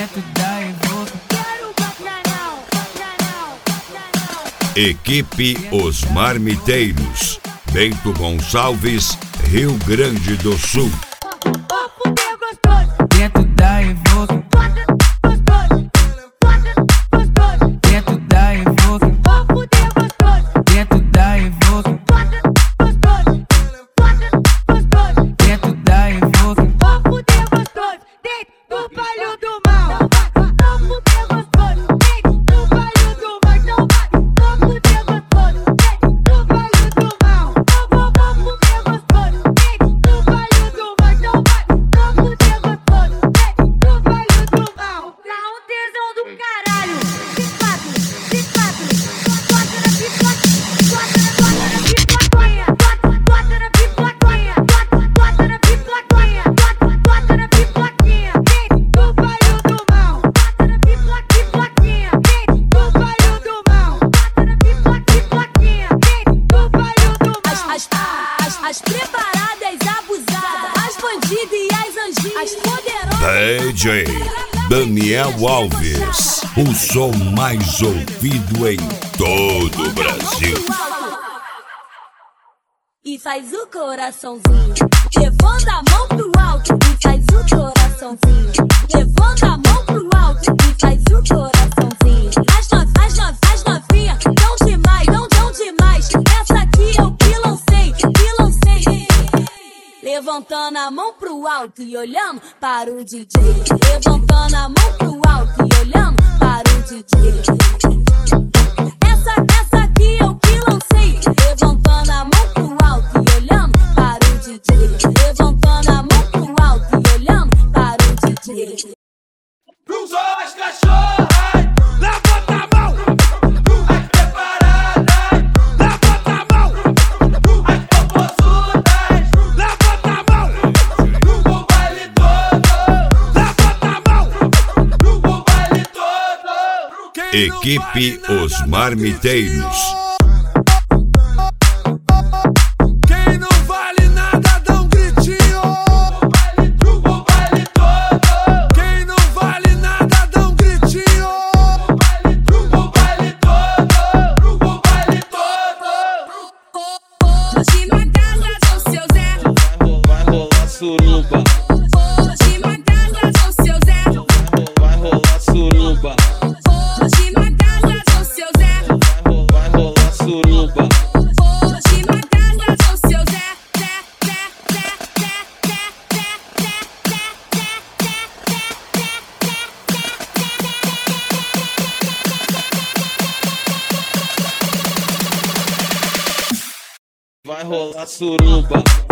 dentro da Evoque. Equipe Os Marmiteiros, Bento Gonçalves, Rio Grande do Sul. Dentro da Evoque. Dentro da Evoque. Dentro da Evoque. Dentro da Evoque. Do palho do mal. As preparadas, abusadas, as bandidas e as anjinhas, as poderosas. DJ Daniel Alves, o som mais ouvido em todo o Brasil. E faz o coraçãozinho, levanta a mão pro alto. E faz o coraçãozinho, levanta a mão pro alto. E faz o coraçãozinho. As novinhas, dão demais, dão demais. Essa aqui eu que lancei. Levantando a mão pro alto e olhando para o DJ. Levantando a mão pro alto e olhando para o DJ. Essa aqui eu que lancei. Levantando a mão pro alto e olhando para o DJ. Levantando a mão pro alto e olhando para o DJ. Cruzou as cachorras, levanta a mão. As preparadas, levanta a mão. As popozudas, levanta a mão. No baile todo, levanta a mão. No baile todo. Equipe Os Marmiteiros. Quem não vale nada, dá um gritinho. No baile todo. Quem não vale nada, dá um gritinho. No baile todo. No baile todo. Hoje na casa do seu Zé. Vai rolar suruba. Hoje na casa do seu Zé. Vai rolar suruba. Hoje na casa do seu Zé. Vai rolar suruba. Hoje na casa do seu Zé. Vai rolar suruba.